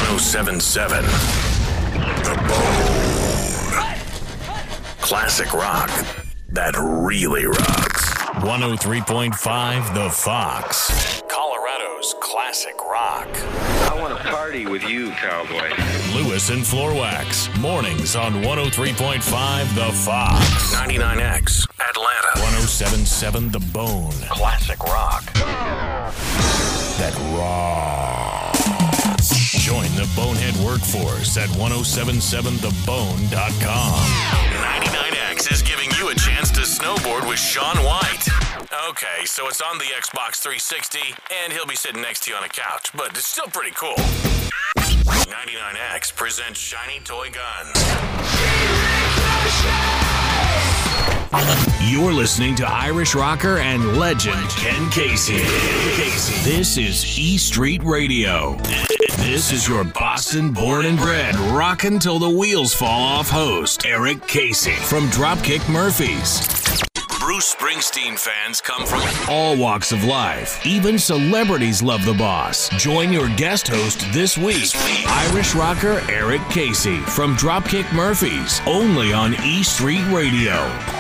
107.7 The Bone. Classic rock that really rocks. 103.5 The Fox. Colorado's classic rock. I want to party with you, cowboy. Lewis and Floorwax. Mornings on 103.5 The Fox. 99X. Atlanta. 107.7 The Bone. Classic rock that rocks. Join the Bonehead workforce at 1077thebone.com. 99X is giving you a chance to snowboard with Shaun White. Okay, so it's on the Xbox 360, and he'll be sitting next to you on a couch, but it's still pretty cool. 99X presents Shiny Toy Guns. You're listening to Irish rocker and legend Ken Casey. This is E Street Radio. This is your Boston born and bred, rockin' till the wheels fall off host, Eric Casey from Dropkick Murphys. Bruce Springsteen fans come from all walks of life. Even celebrities love the boss. Join your guest host this week, Irish rocker Eric Casey from Dropkick Murphys, only on E Street Radio.